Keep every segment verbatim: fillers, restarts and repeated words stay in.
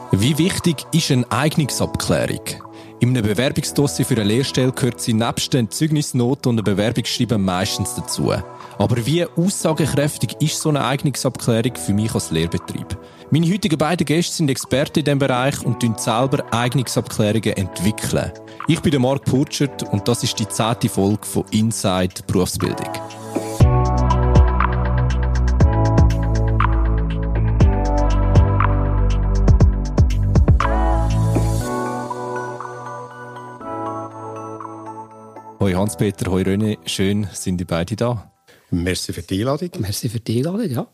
Wie wichtig ist eine Eignungsabklärung? In einem Bewerbungsdossier für eine Lehrstelle gehört sie nebst den Zeugnisnoten und einem Bewerbungsschreiben meistens dazu. Aber wie aussagekräftig ist so eine Eignungsabklärung für mich als Lehrbetrieb? Meine heutigen beiden Gäste sind Experten in diesem Bereich und entwickeln selber Eignungsabklärungen entwickeln. Ich bin der Marc Purtschert und das ist die zehnte Folge von Inside Berufsbildung. Hoi Hans-Peter, hoi René, schön sind die beide da. Merci für die Einladung. Merci für die Einladung, ja.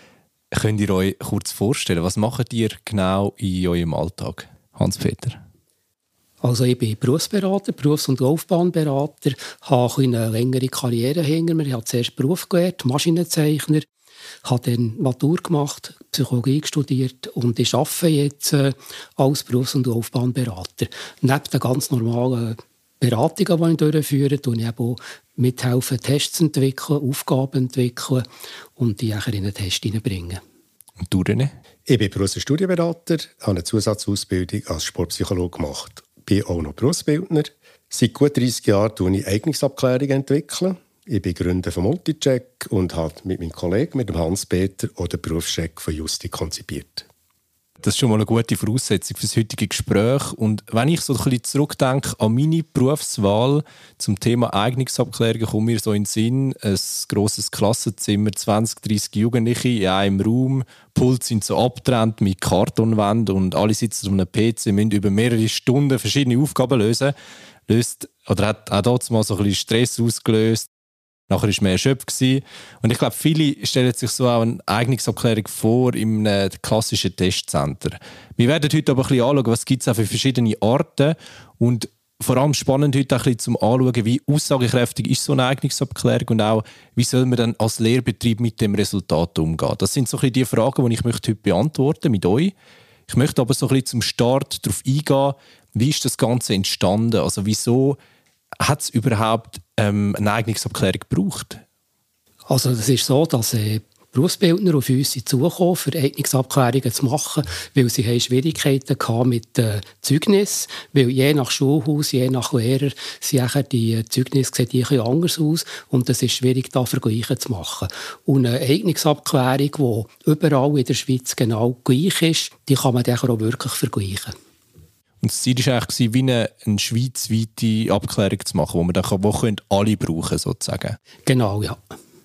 Könnt ihr euch kurz vorstellen, was macht ihr genau in eurem Alltag, Hans-Peter? Also ich bin Berufsberater, Berufs- und Laufbahnberater, habe eine längere Karriere hinter mir. Ich habe zuerst Beruf gelernt, Maschinenzeichner, habe dann Matur gemacht, Psychologie studiert und ich arbeite jetzt äh, als Berufs- und Laufbahnberater. Neben den ganz normalen Beratungen, die ich durchführe, tue ich auch mithelfen, Tests zu entwickeln, Aufgaben zu entwickeln und die in einen Test hineinbringen. Und du, René? Ich bin Berufs- und Studienberater, habe eine Zusatzausbildung als Sportpsychologe gemacht. Bin auch noch Berufsbildner. Seit gut dreissig Jahren entwickle ich Eignungsabklärungen. Entwickeln. Ich bin Gründer von Multicheck und habe mit meinem Kollegen, mit dem Hans-Peter, auch den Berufscheck von Justi konzipiert. Das ist schon mal eine gute Voraussetzung für das heutige Gespräch. Und wenn ich so ein bisschen zurückdenke an meine Berufswahl zum Thema Eignungsabklärung, kommt mir so in den Sinn, ein grosses Klassenzimmer, zwanzig, dreissig Jugendliche in einem Raum, Pulte sind so abgetrennt mit Kartonwänden und alle sitzen um einem P C, müssen über mehrere Stunden verschiedene Aufgaben lösen. Löst, oder hat auch dort mal so ein bisschen Stress ausgelöst. Nachher war man erschöpft. Und ich glaube, viele stellen sich so auch eine Eignungsabklärung vor in einem klassischen Testcenter. Wir werden heute aber ein bisschen anschauen, was gibt es auch für verschiedene Arten. Und vor allem spannend heute auch ein bisschen zum Anschauen, wie aussagekräftig ist so eine Eignungsabklärung und auch, wie soll man dann als Lehrbetrieb mit dem Resultat umgehen. Das sind so ein bisschen die Fragen, die ich möchte heute beantworten mit euch. Ich möchte aber so ein bisschen zum Start darauf eingehen, wie ist das Ganze entstanden? Also wieso hat es überhaupt ähm, eine Eignungsabklärung gebraucht? Also es ist so, dass äh, Berufsbildner auf uns zukommen, für Eignungsabklärungen zu machen, weil sie haben Schwierigkeiten hatten mit äh, Zeugnissen, weil je nach Schulhaus, je nach Lehrer, sind die äh, Zeugnisse sehen die ein bisschen anders aus und es ist schwierig, da Vergleiche zu machen. Und eine Eignungsabklärung, die überall in der Schweiz genau gleich ist, die kann man dann auch wirklich vergleichen. Und das Ziel war eigentlich, wie eine, eine schweizweite Abklärung zu machen, wo man dann wo können alle brauchen sozusagen. Genau, ja.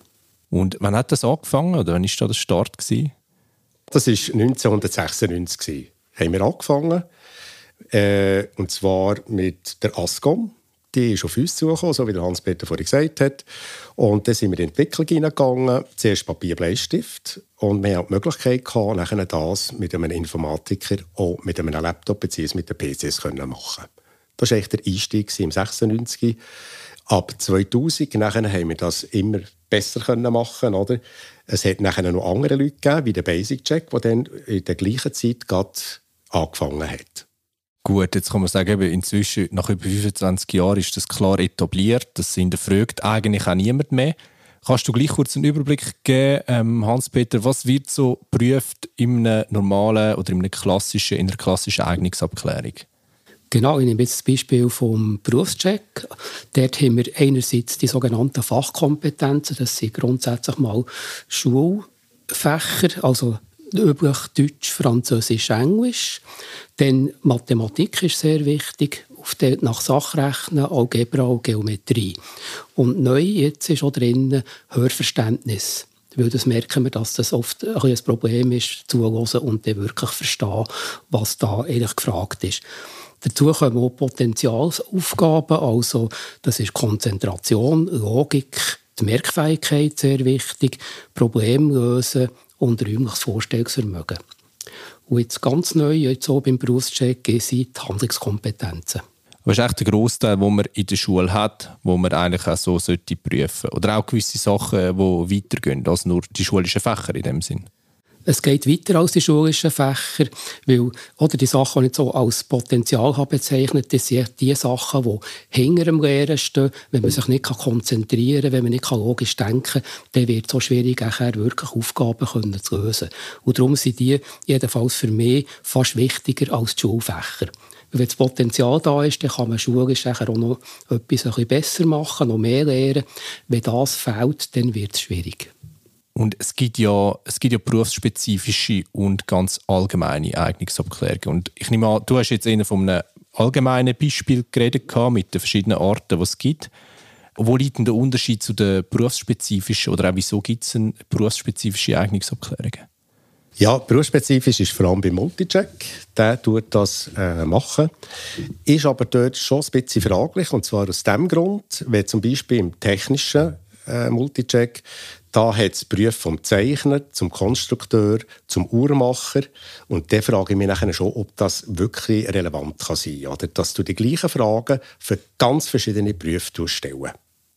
Und wann hat das angefangen oder wann war da der Start gewesen? Das war neunzehnhundertsechsundneunzig. Haben wir angefangen. Äh, und zwar mit der Ascom. Die ist auf uns zugekommen, so wie der Hans-Peter vorhin gesagt hat. Und dann sind wir in die Entwicklung hineingegangen. Zuerst Papier, Bleistift. Und wir hatten die Möglichkeit, gehabt, nachher das mit einem Informatiker auch mit einem Laptop bzw. mit den P Cs zu machen. Das war eigentlich der Einstieg im sechsundneunzig. Ab zweitausend nachher haben wir das immer besser machen können. Es hat nachher noch andere Leute gegeben, wie der Basic Check, der dann in der gleichen Zeit gerade angefangen hat. Gut, jetzt kann man sagen, inzwischen, nach über fünfundzwanzig Jahren ist das klar etabliert. Das hinterfragt eigentlich auch niemand mehr. Kannst du gleich kurz einen Überblick geben, ähm, Hans-Peter, was wird so geprüft in einer normalen oder in einer klassischen, in einer klassischen Eignungsabklärung? Genau, ich nehme jetzt das Beispiel vom Berufscheck. Dort haben wir einerseits die sogenannten Fachkompetenzen. Das sind grundsätzlich mal Schulfächer, also üblich Deutsch, Französisch, Englisch. Dann Mathematik ist sehr wichtig, auf der, nach Sachrechnen, Algebra und Geometrie. Und neu jetzt ist auch drin Hörverständnis. Weil das merken wir, dass das oft ein, ein Problem ist, zuhören und dann wirklich verstehen, was da eigentlich gefragt ist. Dazu kommen auch Potenzialaufgaben, also das ist Konzentration, Logik, die Merkfähigkeit sehr wichtig, Problemlösen und räumliches Vorstellungsvermögen. Und jetzt ganz neu, jetzt auch beim Berufscheck, sind die Handlungskompetenzen. Aber das ist echt der Grossteil, den man in der Schule hat, wo man eigentlich auch so sollte prüfen. Oder auch gewisse Sachen, die weitergehen als nur die schulischen Fächer in dem Sinn. Es geht weiter als die schulischen Fächer, weil oder die Sachen, die ich so als Potenzial habe bezeichnet, das sind die Sachen, die hinter dem Lehren stehen. Wenn man sich nicht konzentrieren kann, wenn man nicht logisch denken kann, dann wird es so schwierig, nachher wirklich Aufgaben können zu lösen. Und darum sind die jedenfalls für mich fast wichtiger als die Schulfächer. Wenn das Potenzial da ist, dann kann man schulisch auch noch etwas ein bisschen besser machen, noch mehr lernen. Wenn das fehlt, dann wird es schwierig. Und es gibt ja, es gibt ja berufsspezifische und ganz allgemeine Eignungsabklärungen. Und ich nehme an, du hast jetzt eher von einem allgemeinen Beispiel geredet, mit den verschiedenen Arten, die es gibt. Wo liegt denn der Unterschied zu den berufsspezifischen oder auch wieso gibt es eine berufsspezifische Eignungsabklärungen? Ja, berufsspezifisch ist vor allem bei Multicheck. Der tut das äh, machen. Ist aber dort schon ein bisschen fraglich. Und zwar aus dem Grund, wenn zum Beispiel im technischen äh, Multicheck da hat es Berufe vom Zeichner, zum Konstrukteur, zum Uhrmacher. Und da frage ich mich nachher schon, ob das wirklich relevant kann sein kann. Oder dass du die gleichen Fragen für ganz verschiedene Berufe stellen.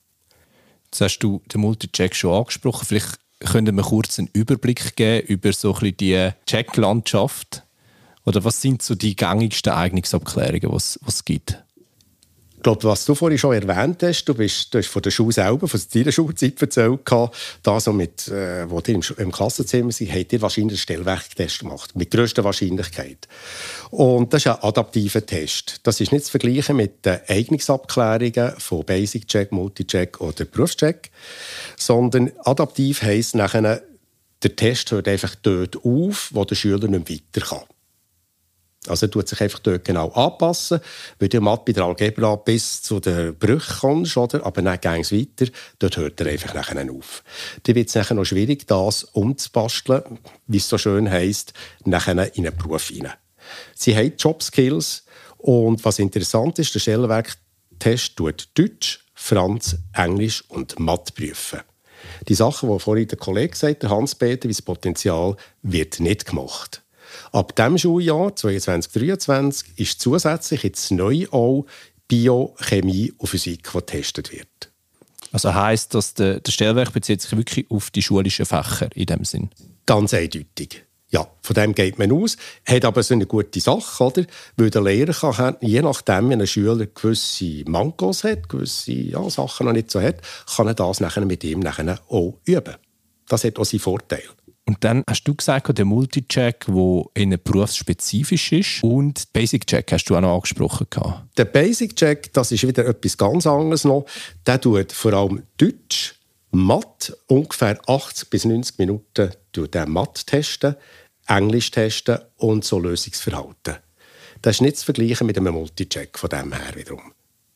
Jetzt hast du den Multicheck schon angesprochen. Vielleicht können wir kurz einen Überblick geben über so ein bisschen die Check-Landschaft. Oder was sind so die gängigsten Eignungsabklärungen, die es gibt? Ich glaube, was du vorhin schon erwähnt hast, du, bist, du hast von der Schule selber, von deiner Schulzeit erzählt, da so mit, äh, wo ihr im, im Klassenzimmer seid, habt ihr wahrscheinlich einen Stellwerktest gemacht, mit grösster Wahrscheinlichkeit. Und das ist ein adaptiver Test. Das ist nicht zu vergleichen mit den Eignungsabklärungen von Basic Check, Multicheck oder Berufscheck, sondern adaptiv heisst nachher, der Test hört einfach dort auf, wo der Schüler nicht weiter kann. Also er tut sich einfach dort genau anpassen, weil du Mathe bei der Algebra bis zu den Brüchen kommst, oder? Aber dann geht es weiter, dort hört er einfach nachher auf. Dann wird es nachher noch schwierig, das umzubasteln, wie es so schön heisst, nachher in einen Beruf hinein. Sie haben Jobskills und was interessant ist, der Stellenwerktest tut Deutsch, Franz, Englisch und Mathe prüfen. Die Sachen, die vorhin der Kollege gesagt hat, Hans-Peter, wie das Potenzial, wird nicht gemacht. Ab diesem Schuljahr zweiundzwanzig dreiundzwanzig ist zusätzlich jetzt neu auch Bio, Chemie und Physik, die getestet wird. Also heisst, dass der, der Stellwerk bezieht sich wirklich auf die schulischen Fächer in dem Sinn? Ganz eindeutig. Ja, von dem geht man aus. Hat aber so eine gute Sache, oder? Weil der Lehrer kann, je nachdem, wenn ein Schüler gewisse Mankos hat, gewisse ja, Sachen noch nicht so hat, kann er das nachher mit ihm nachher auch üben. Das hat auch seinen Vorteil. Und dann hast du gesagt, der Multicheck, der eher berufsspezifisch ist, und Basic Check hast du auch noch angesprochen. Der Basic Check, das ist wieder etwas ganz anderes noch. Der tut vor allem Deutsch, Mathe, ungefähr achtzig bis neunzig Minuten tut der Mathe testen, Englisch testen und so Lösungsverhalten. Das ist nicht zu vergleichen mit einem Multicheck von dem her wiederum.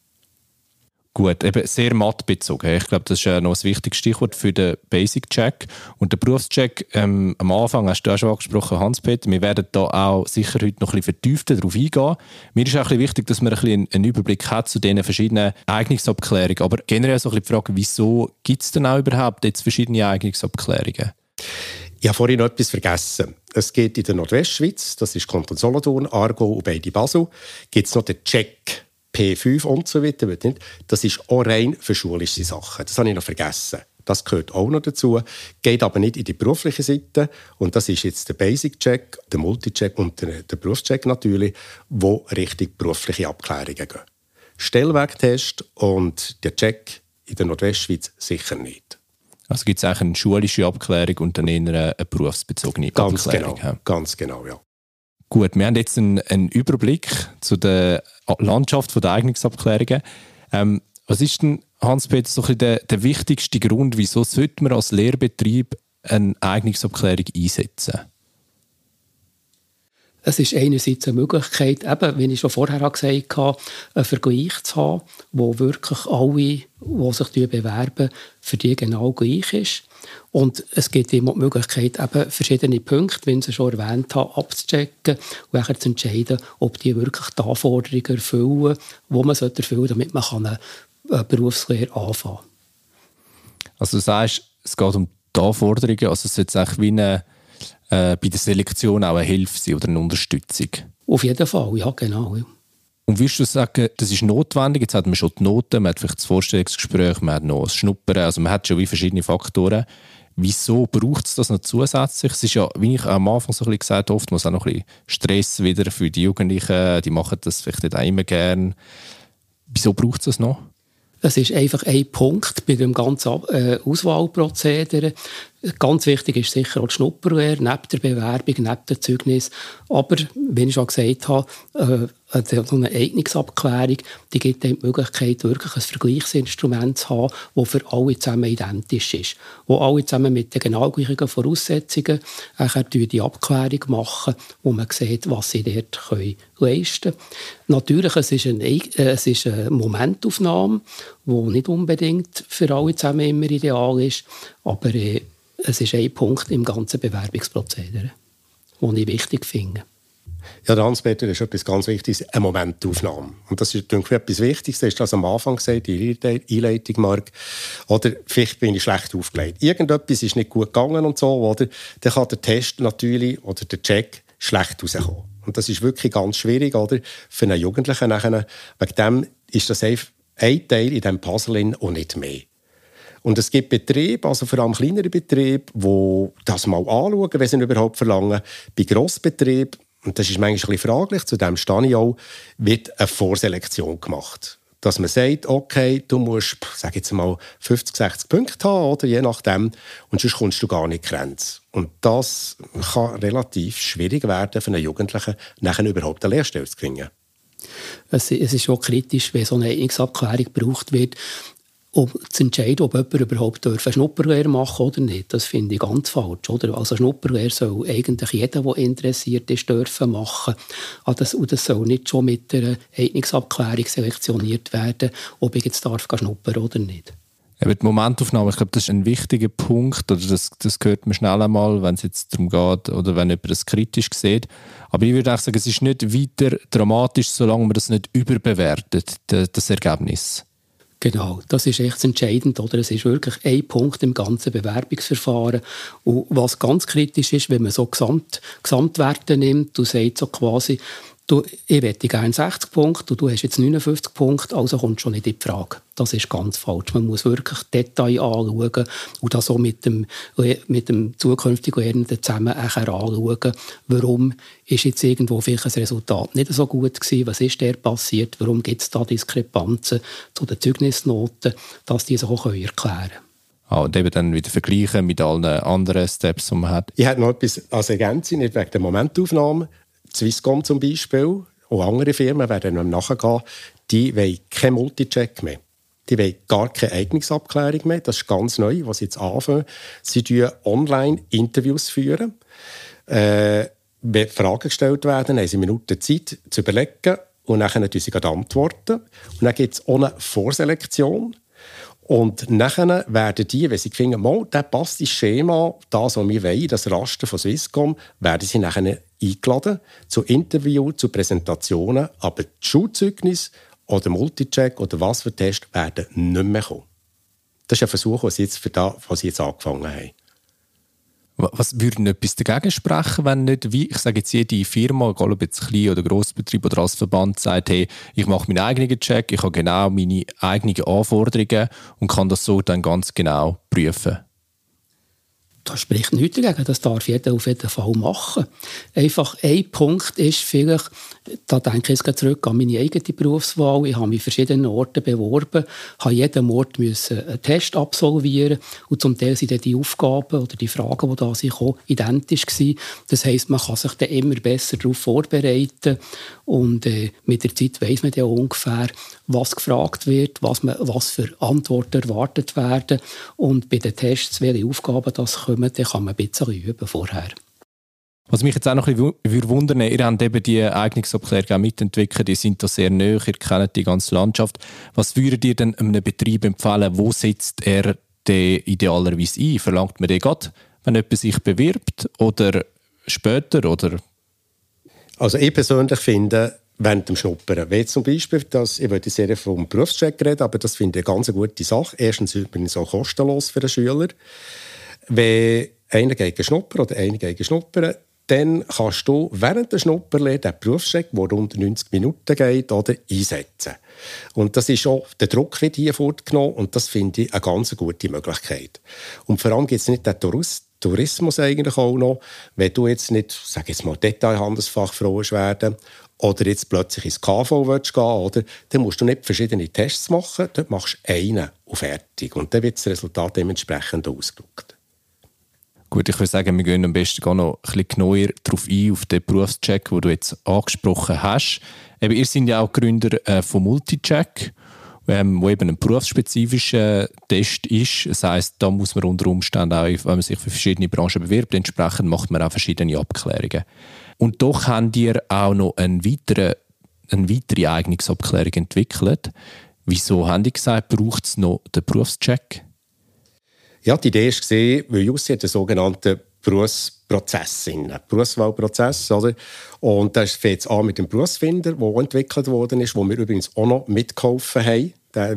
Gut, eben sehr mathbezogen. Ich glaube, das ist ja noch ein wichtiges Stichwort für den Basic-Check. Und den Berufscheck, ähm, am Anfang hast du auch schon angesprochen, Hans-Peter, wir werden da auch sicher heute noch ein bisschen vertiefter darauf eingehen. Mir ist auch ein bisschen wichtig, dass man ein bisschen einen Überblick hat zu diesen verschiedenen Eignungsabklärungen. Aber generell so ein bisschen die Frage, wieso gibt es denn auch überhaupt jetzt verschiedene Eignungsabklärungen? Ich habe vorhin noch etwas vergessen. Es gibt in der Nordwestschweiz, das ist Kanton Solothurn, Aargau und beide Basel, gibt es noch den Check. P fünf und so weiter. Das ist auch rein für schulische Sachen. Das habe ich noch vergessen. Das gehört auch noch dazu. Geht aber nicht in die berufliche Seite. Und das ist jetzt der Basic-Check, der Multicheck und der, der Berufscheck natürlich, wo Richtung berufliche Abklärungen gehen. Stellwerktest und der Check in der Nordwestschweiz sicher nicht. Also gibt es eigentlich eine schulische Abklärung und dann eher eine berufsbezogene ganz Abklärung? Genau, ja. Ganz genau, ja. Gut, wir haben jetzt einen, einen Überblick zu der Landschaft der Eignungsabklärungen. Ähm, was ist denn, Hans-Peter, so ein bisschen der, der wichtigste Grund, wieso sollte man als Lehrbetrieb eine Eignungsabklärung einsetzen? Es ist einerseits eine Möglichkeit, eben, wie ich schon vorher gesagt habe, einen Vergleich zu haben, wo wirklich alle, die sich bewerben, für die genau gleich ist. Und es gibt immer die Möglichkeit, eben verschiedene Punkte, wie ich sie schon erwähnt habe, abzuchecken und dann zu entscheiden, ob die wirklich die Anforderungen erfüllen, die man erfüllen sollte, damit man eine Berufslehre anfangen kann. Also du sagst, es geht um die Anforderungen, also es sollte eigentlich wie eine, äh, bei der Selektion auch eine Hilfe sein oder eine Unterstützung? Auf jeden Fall, ja, genau. Ja. Und würdest du sagen, das ist notwendig? Jetzt hat man schon die Noten, man hat vielleicht das Vorstellungsgespräch, man hat noch das Schnuppern, also man hat schon wie verschiedene Faktoren. Wieso braucht es das noch zusätzlich? Es ist ja, wie ich am Anfang so ein bisschen gesagt habe, oftmals auch noch ein bisschen Stress wieder für die Jugendlichen. Die machen das vielleicht auch immer gerne. Wieso braucht es das noch? Es ist einfach ein Punkt bei dem ganzen äh, Auswahlprozedere. Ganz wichtig ist sicher auch die Schnupperlehre, neben der Bewerbung, neben dem Zeugnis. Aber, wie ich schon gesagt habe, äh, so eine Eignungsabklärung, die gibt einem die Möglichkeit, wirklich ein Vergleichsinstrument zu haben, das für alle zusammen identisch ist. Wo alle zusammen mit den genau gleichen Voraussetzungen die Abklärung machen, wo man sieht, was sie dort leisten können. Natürlich, es ist, eine, äh, es ist eine Momentaufnahme, die nicht unbedingt für alle zusammen immer ideal ist, aber äh, es ist ein Punkt im ganzen Bewerbungsprozedere, den ich wichtig finde. Ja, der Hans-Peter ist etwas ganz Wichtiges, eine Momentaufnahme. Und das ist irgendwie etwas Wichtiges, das ist das am Anfang gesagt, die Einleitung, Marc. Oder vielleicht bin ich schlecht aufgelegt. Irgendetwas ist nicht gut gegangen und so, oder? Dann kann der Test natürlich oder der Check schlecht rauskommen. Und das ist wirklich ganz schwierig, oder? Für einen Jugendlichen nachher. Wegen dem ist das ein Teil in diesem Puzzle und nicht mehr. Und es gibt Betriebe, also vor allem kleinere Betriebe, die das mal anschauen, wenn sie ihn überhaupt verlangen. Bei Grossbetrieben, und das ist manchmal ein bisschen fraglich, zu dem stehe ich auch, wird eine Vorselektion gemacht. Dass man sagt, okay, du musst, sag jetzt mal, fünfzig, sechzig Punkte haben, oder, je nachdem, und sonst kommst du gar nicht in die Grenze. Und das kann relativ schwierig werden, für einen Jugendlichen nachher überhaupt eine Lehrstelle zu gewinnen. Es, es ist auch kritisch, wenn so eine Eignungsabklärung gebraucht wird, um zu entscheiden, ob jemand überhaupt eine Schnupperlehre machen oder nicht. Das finde ich ganz falsch. Oder? Also Schnupperlehre soll eigentlich jeder, der interessiert ist, dürfen machen. Und das soll nicht schon mit einer Eignungsabklärung selektioniert werden, ob ich jetzt darf schnuppern oder nicht. Ja, die Momentaufnahme, ich glaube, das ist ein wichtiger Punkt. Oder das, das hört man schnell einmal, wenn es jetzt darum geht oder wenn jemand das kritisch sieht. Aber ich würde auch sagen, es ist nicht weiter dramatisch, solange man das nicht überbewertet, das Ergebnis. Genau, das ist echt entscheidend. Oder? Es ist wirklich ein Punkt im ganzen Bewerbungsverfahren. Und was ganz kritisch ist, wenn man so Gesamt, Gesamtwerte nimmt und sagt so quasi, du, ich hätte gerne sechzig Punkte und du hast jetzt neunundfünfzig Punkte, also kommt schon nicht in die Frage. Das ist ganz falsch. Man muss wirklich Details anschauen und das auch mit dem, mit dem zukünftigen Lernenden zusammen anschauen. Warum ist jetzt irgendwo vielleicht ein Resultat nicht so gut gewesen? Was ist da passiert? Warum gibt es da Diskrepanzen zu den Zeugnisnoten, dass die sich auch erklären können? Ah, und eben dann wieder vergleichen mit allen anderen Steps, die man hat. Ich habe noch etwas als Ergänzung, nicht wegen der Momentaufnahme. Swisscom zum Beispiel, auch andere Firmen werden noch nachgehen, die wollen keinen Multicheck mehr. Die wollen gar keine Eignungsabklärung mehr. Das ist ganz neu, was sie jetzt anfangen. Sie führen online Interviews. Führen. Äh, wenn Fragen gestellt werden, haben sie Minuten Zeit zu überlegen und dann können sie antworten. Und dann gibt es auch eine Vorselektion. Und nachher werden die, wenn sie finden, mal, das passt ins Schema, das, was wir wollen, das Raster von Swisscom, werden sie nachher eingeladen zu Interviews, zu Präsentationen, aber die Schulzeugnisse oder Multicheck oder was für Tests werden nicht mehr kommen. Das ist ein Versuch, was sie jetzt, für das, was sie jetzt angefangen haben. Was würde etwas dagegen sprechen, wenn nicht, wie ich sage jetzt, jede Firma, egal ob jetzt klein oder Grossbetrieb oder als Verband, sagt, hey, ich mache meinen eigenen Check, ich habe genau meine eigenen Anforderungen und kann das so dann ganz genau prüfen? Das spricht nichts dagegen, das darf jeder auf jeden Fall machen. Einfach ein Punkt ist vielleicht, da denke ich jetzt zurück an meine eigene Berufswahl. Ich habe mich an verschiedenen Orten beworben, habe jeden Ort einen Test absolvieren und zum Teil sind dann die Aufgaben oder die Fragen, die da sind, identisch gewesen. Das heisst, man kann sich dann immer besser darauf vorbereiten und äh, mit der Zeit weiss man dann ungefähr, was gefragt wird, was, man, was für Antworten erwartet werden und bei den Tests, welche Aufgaben das kommen, dann kann man ein bisschen üben vorher. Was mich jetzt auch noch ein bisschen wundern würde, ihr habt eben die Eignungsabklärung auch mitentwickelt, ihr seid da sehr nahe, ihr kennt die ganze Landschaft. Was würdet ihr denn einem Betrieb empfehlen, wo setzt er den idealerweise ein? Verlangt man den gerade, wenn jemand sich bewirbt oder später? Oder? Also ich persönlich finde, während dem Schnuppern, wie zum Beispiel, dass, ich würde sehr vom Berufscheck reden, aber das finde ich eine ganz gute Sache. Erstens ist es auch kostenlos für den Schüler. Wenn einer geht schnuppern oder einer geht schnuppern, dann kannst du während der Schnupperlehre den Berufscheck, der rund neunzig Minuten geht, oder, einsetzen. Und das ist auch, der Druck wird hier fortgenommen und das finde ich eine ganz gute Möglichkeit. Und vor allem gibt es nicht den Tourist, Tourismus eigentlich auch noch, wenn du jetzt nicht, sag jetzt mal, Detailhandelsfachfrau werden oder jetzt plötzlich ins K V willst gehen, oder, dann musst du nicht verschiedene Tests machen, dort machst du einen und fertig. Und dann wird das Resultat dementsprechend ausgeschaut. Gut, ich würde sagen, wir gehen am besten noch ein bisschen genauer darauf ein, auf den Berufscheck, den du jetzt angesprochen hast. Eben, ihr seid ja auch Gründer äh, von Multicheck, ähm, wo eben ein berufsspezifischer Test ist. Das heisst, da muss man unter Umständen auch, wenn man sich für verschiedene Branchen bewirbt, entsprechend macht man auch verschiedene Abklärungen. Und doch habt ihr auch noch eine weitere, eine weitere Eignungsabklärung entwickelt. Wieso haben die gesagt, braucht es noch den Berufscheck? Ja, die Idee war, weil Jussi hat einen sogenannten Berufsprozess, einen Berufswahlprozess. Oder? Und das fängt jetzt an mit dem Berufsfinder, der entwickelt worden ist, wo wir übrigens auch noch mitgeholfen haben.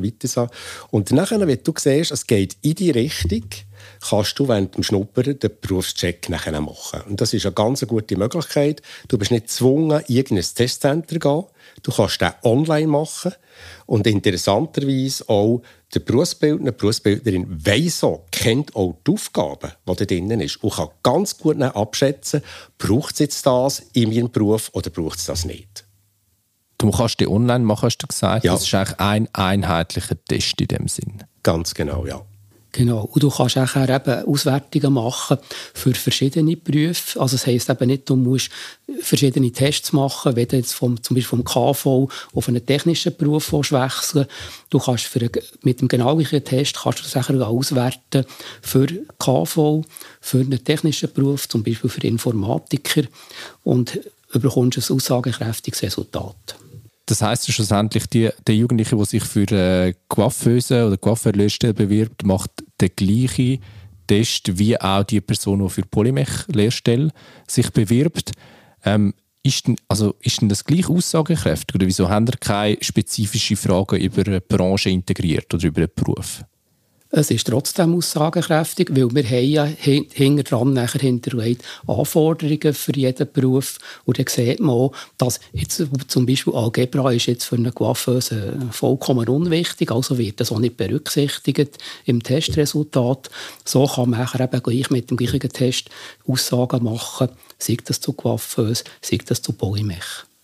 Und nachher, wenn du siehst, es geht in die Richtung, kannst du während dem Schnuppern den Berufscheck nachher machen. Und das ist eine ganz gute Möglichkeit. Du bist nicht gezwungen, in irgendein Testcenter zu gehen. Du kannst den online machen. Und interessanterweise auch der Berufsbildner, die Berufsbildnerin weiss auch, kennt auch die Aufgaben, die da drin ist. Und kann ganz gut abschätzen, braucht es jetzt das in meinem Beruf oder braucht es das nicht. Du kannst die online machen, hast du gesagt. Ja. Das ist eigentlich ein einheitlicher Test in dem Sinn. Ganz genau, ja. Genau. Und du kannst auch eben Auswertungen machen für verschiedene Berufe. Also das heisst eben nicht, du musst verschiedene Tests machen, wenn du jetzt vom, zum Beispiel vom K V auf einen technischen Beruf wechseln. Du kannst für eine, mit dem genau gleichen Test kannst du sicher auswerten für K V, für einen technischen Beruf, zum Beispiel für Informatiker, und bekommst ein aussagekräftiges Resultat. Das heisst schlussendlich, die, der Jugendliche, der sich für eine Coiffeuse oder Coiffeur-Lehrstelle bewirbt, macht den gleichen Test wie auch die Person, die für Polymech-Lehrstelle sich bewirbt. Ähm, ist, denn, also, ist denn das gleich aussagekräftig? Oder wieso haben ihr keine spezifischen Fragen über eine Branche integriert oder über einen Beruf? Es ist trotzdem aussagekräftig, weil wir haben ja hinten dran nachher hinterlegt Anforderungen für jeden Beruf. Und dann sieht man auch, dass jetzt zum Beispiel Algebra ist jetzt für eine Coiffeuse vollkommen unwichtig, also wird das auch nicht berücksichtigt im Testresultat. So kann man nachher eben gleich mit dem gleichen Test Aussagen machen, sei das zu Coiffeuse, sei das zu Polymech.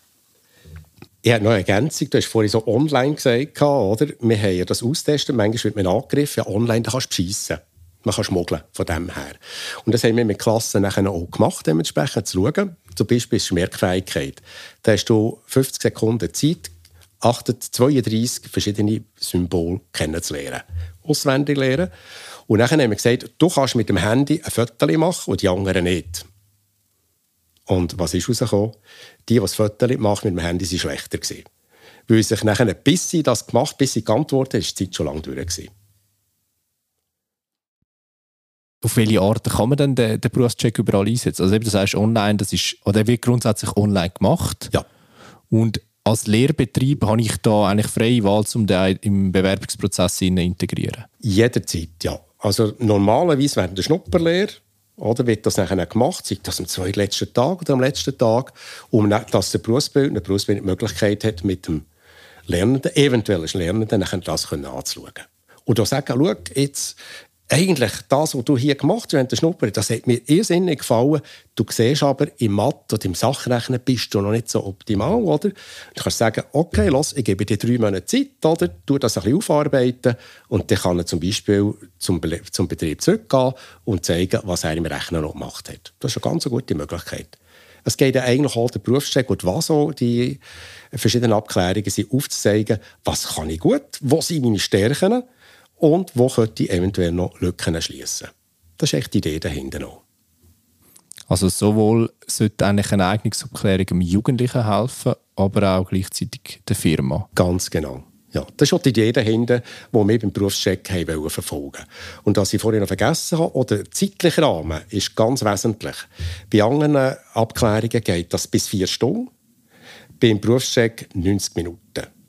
Ich habe noch eine Ergänzung. Du hast vorhin so online gesagt, oder? Wir haben ja das austestet. Manchmal wird man angegriffen. Ja, online da kannst du beschissen. Man kann schmuggeln von dem her. Und das haben wir mit Klassen nachher auch gemacht, dementsprechend zu schauen. Zum Beispiel ist Merkfähigkeit. Da hast du fünfzig Sekunden Zeit, zweiunddreissig verschiedene Symbole kennenzulernen. Auswendig lernen. Und dann haben wir gesagt, du kannst mit dem Handy ein Foto machen und die anderen nicht. Und was ist rausgekommen? Die, die das Foto machen mit dem Handy, waren schlechter. Weil sich nachher, bis sie das gemacht, bis sie geantwortet haben, ist die Zeit schon lange durch gewesen. Auf welche Art kann man denn den, den Berufscheck überall einsetzen? Also eben, du sagst online, das ist, oder wird grundsätzlich online gemacht. Ja. Und als Lehrbetrieb habe ich da eigentlich freie Wahl, um den im Bewerbungsprozess zu integrieren? Jederzeit, ja. Also normalerweise während der Schnupperlehre oder wird das nachher gemacht, sei das am zweitletzten Tag oder am letzten Tag, um dass der Berufsbildner, der Berufsbildner die Möglichkeit hat, mit dem Lernenden, eventuellen Lernenden, nachher das anzuschauen. Und da sagen, schau, jetzt, eigentlich das, was du hier gemacht hast während der Schnupper, das hat mir irrsinnig gefallen. Du siehst aber, im Mathe und im Sachrechnen bist du noch nicht so optimal, oder? Du kannst sagen, okay, los, ich gebe dir drei Monate Zeit, oder? Du das ein bisschen aufarbeiten und dann kann er zum Beispiel zum, Be- zum Betrieb zurückgehen und zeigen, was er im Rechnen noch gemacht hat. Das ist eine ganz gute Möglichkeit. Es geht ja eigentlich auch der Berufscheck und was auch die verschiedenen Abklärungen sind, aufzuzeigen, was kann ich gut, wo sind meine Stärken und wo könnte ich eventuell noch Lücken schließen. Das ist echt die Idee dahinter noch. Also sowohl sollte eigentlich eine Eignungsabklärung dem Jugendlichen helfen, aber auch gleichzeitig der Firma. Ganz genau. Ja, das ist auch die Idee dahinter, die wir beim Berufscheck haben verfolgen wollten. Und was ich vorhin noch vergessen habe, oder der zeitliche Rahmen ist ganz wesentlich. Bei anderen Abklärungen geht das bis vier Stunden, beim Berufscheck neunzig Minuten.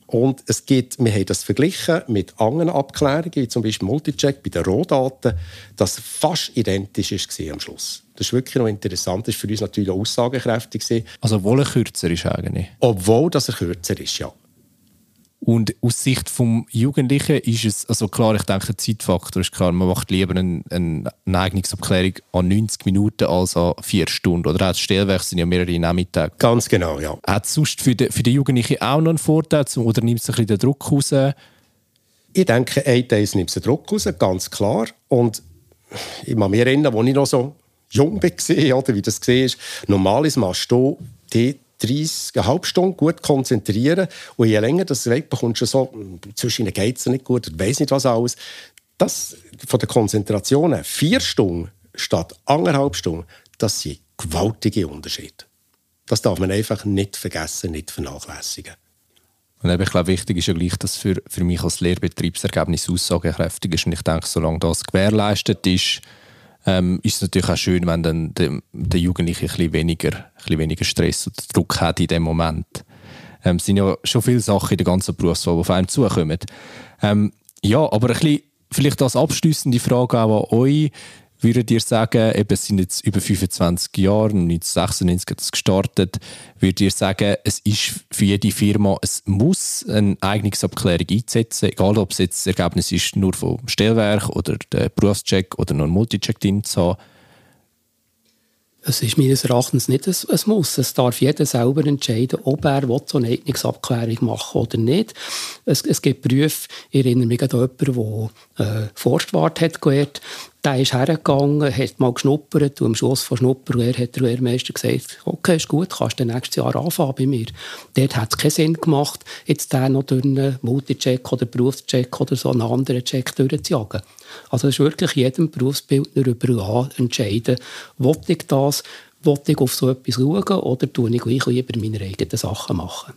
Und es gibt, wir haben das verglichen mit anderen Abklärungen, wie zum Beispiel Multicheck bei den Rohdaten, das fast identisch war am Schluss. Das ist wirklich noch interessant. Das war für uns natürlich auch aussagekräftig. Also obwohl er kürzer ist eigentlich? Obwohl dass er kürzer ist, ja. Und aus Sicht des Jugendlichen ist es, also klar, ich denke, der Zeitfaktor ist klar, man macht lieber eine, eine Eignungsabklärung an neunzig Minuten als an vier Stunden. Oder auch das Stellwerk sind ja mehrere Nachmittage. Ganz genau, ja. Hat es sonst für den, für den Jugendlichen auch noch einen Vorteil, oder nimmt es ein bisschen den Druck raus? Ich denke, ein Teil nimmt den Druck raus, ganz klar. Und ich kann mich erinnern, als ich noch so jung war, oder wie das war, normalerweise machst du die dreißig, eine halbe Stunde gut konzentrieren. Und je länger das weg bekommst du so, zwischen ihnen geht es nicht gut, ich weiss nicht was alles. Das von der Konzentration her, vier Stunden statt anderthalb Stunden, das sind gewaltige Unterschiede. Das darf man einfach nicht vergessen, nicht vernachlässigen. Und eben, ich glaube, wichtig ist ja gleich, dass für, für mich als Lehrbetriebsergebnis aussagekräftig ist. Und ich denke, solange das gewährleistet ist, Ähm, ist es natürlich auch schön, wenn dann der, der Jugendliche ein bisschen weniger, ein bisschen weniger Stress und Druck hat in dem Moment. Ähm, es sind ja schon viele Sachen in der ganzen Berufswahl, die auf einen zukommen. Ähm, ja, aber ein bisschen, vielleicht als abschliessende Frage auch an euch. Würdet ihr sagen, eben, es sind jetzt über fünfundzwanzig Jahre, neunzehnhundertsechsundneunzig hat es gestartet, würdet ihr sagen, es ist für jede Firma, es muss eine Eignungsabklärung einsetzen, egal ob es jetzt das Ergebnis ist, nur vom Stellwerk oder der Berufscheck oder noch ein Multicheck drin zu haben? Es ist meines Erachtens nicht ein, ein Muss. Es darf jeder selber entscheiden, ob er so eine Eignungsabklärung machen will oder nicht. Es, es gibt Berufe, ich erinnere mich an jemanden, der äh, Forstwart hat gelernt. Der ist hergegangen, hat mal geschnuppert und am Schluss von Schnupperlehre hat der Lehrmeister gesagt, okay, ist gut, kannst du nächstes Jahr anfangen bei mir. Dort hat es keinen Sinn gemacht, jetzt den noch durch einen Multicheck oder Berufscheck oder so einen anderen Check durchzujagen. Also es ist wirklich jedem Berufsbildner überlassen, entscheiden, will ich das, will ich auf so etwas schauen oder tue ich gleich lieber meine eigenen Sachen machen.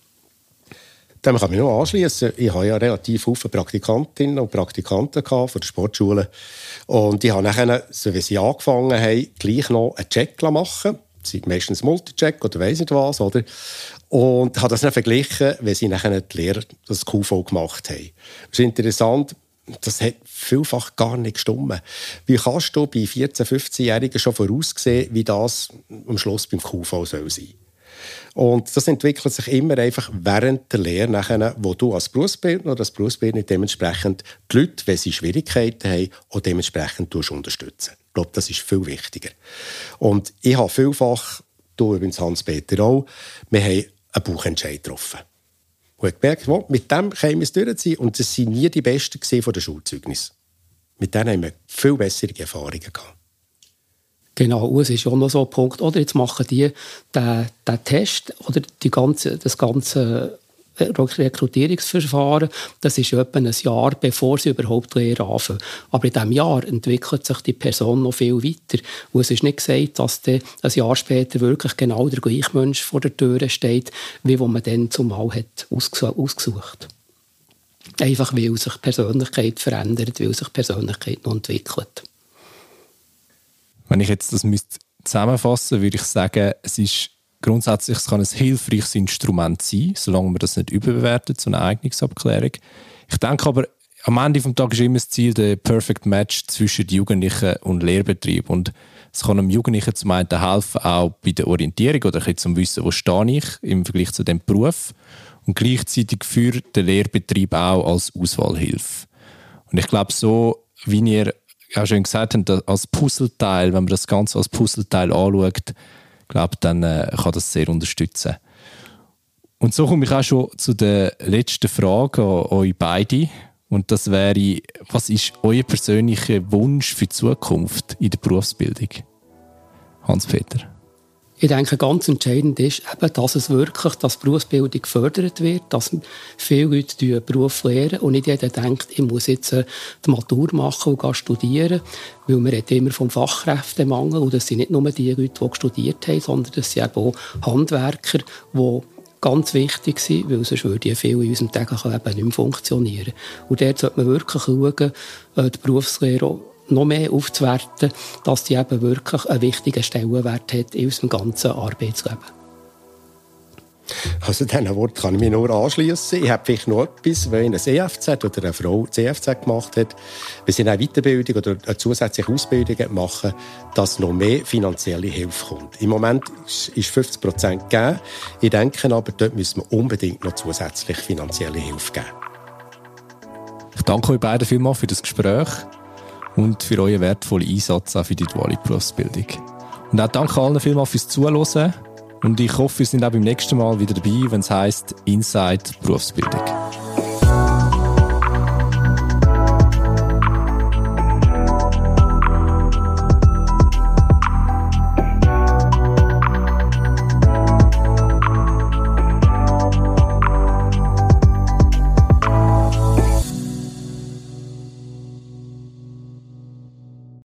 Dem kann ich mich noch anschließen. Ich hatte ja relativ viele Praktikantinnen und Praktikanten von der Sportschule. Und ich habe nachher, so wie sie angefangen haben, gleich noch einen Check machen. Das sind meistens Multicheck oder weiss nicht was. Oder? Und habe das dann verglichen, wenn sie nachher die Lehrer das Q V gemacht haben. Das ist interessant. Das hat vielfach gar nicht gestimmt. Wie kannst du bei vierzehn-, fünfzehnjährigen schon voraussehen, wie das am Schluss beim Q V soll sein? Und das entwickelt sich immer einfach während der Lehre, nachher, wo du als Berufsbildner oder als Berufsbildner dementsprechend die Leute, wenn sie Schwierigkeiten haben, auch dementsprechend unterstützen. Ich glaube, das ist viel wichtiger. Und ich habe vielfach, du übrigens Hans-Peter auch, wir haben einen Bauchentscheid getroffen. Und ich gemerkt, oh, mit dem können wir es durchziehen. Und das waren nie die Besten von der Schulzeugnis. Mit denen haben wir viel bessere Erfahrungen gehabt. Genau, und es ist auch noch so ein Punkt, oder jetzt machen die den, den Test oder die ganze, das ganze Rekrutierungsverfahren, das ist etwa ein Jahr, bevor sie überhaupt die Lehre anfangen. Aber in diesem Jahr entwickelt sich die Person noch viel weiter. Und es ist nicht gesagt, dass dann ein Jahr später wirklich genau der gleiche Mensch vor der Tür steht, wie wo man dann zumal hat ausgesucht. Einfach weil sich die Persönlichkeit verändert, weil sich die Persönlichkeit noch entwickelt. Wenn ich jetzt das müsste zusammenfassen, würde ich sagen, es ist grundsätzlich, es kann ein hilfreiches Instrument sein, solange man das nicht überbewertet, so eine Eignungsabklärung. Ich denke aber, am Ende des Tages ist immer das Ziel der Perfect Match zwischen Jugendlichen und Lehrbetrieb. Und es kann dem Jugendlichen zum einen helfen, auch bei der Orientierung oder ein bisschen zum Wissen, wo stehe ich im Vergleich zu dem Beruf. Und gleichzeitig für den Lehrbetrieb auch als Auswahlhilfe. Und ich glaube, so wie ihr auch schon gesagt habt, als Puzzleteil, wenn man das Ganze als Puzzleteil anschaut, glaube, dann äh, kann das sehr unterstützen. Und so komme ich auch schon zu der letzten Frage an euch beide. Und das wäre, was ist euer persönlicher Wunsch für die Zukunft in der Berufsbildung? Hans-Peter. Ich denke, ganz entscheidend ist, eben, dass es wirklich, dass Berufsbildung gefördert wird, dass viele Leute den Beruf lernen und nicht jeder denkt, ich muss jetzt äh, die Matur machen und studieren, weil man redet immer vom Fachkräftemangel und das sind nicht nur die Leute, die studiert haben, sondern das sind auch Handwerker, die ganz wichtig sind, weil sonst würde ja viel in unserem täglichen Leben nicht mehr funktionieren. Und dort sollte man wirklich schauen, äh, die Berufslehre noch mehr aufzuwerten, dass die eben wirklich einen wichtigen Stellenwert hat in unserem ganzen Arbeitsleben. Also diesen Wort kann ich mich nur anschliessen. Ich habe vielleicht noch etwas, wenn ein E F Z oder eine Frau C F Z gemacht hat, wenn sie eine Weiterbildung oder eine zusätzliche Ausbildung machen, dass noch mehr finanzielle Hilfe kommt. Im Moment ist fünfzig Prozent gegeben. Ich denke aber, dort müssen wir unbedingt noch zusätzlich finanzielle Hilfe geben. Ich danke euch beiden vielmals für das Gespräch und für euren wertvollen Einsatz auch für die duale Berufsbildung. Und auch danke allen vielmals fürs Zuhören. Und ich hoffe, wir sind auch beim nächsten Mal wieder dabei, wenn es heisst Inside Berufsbildung.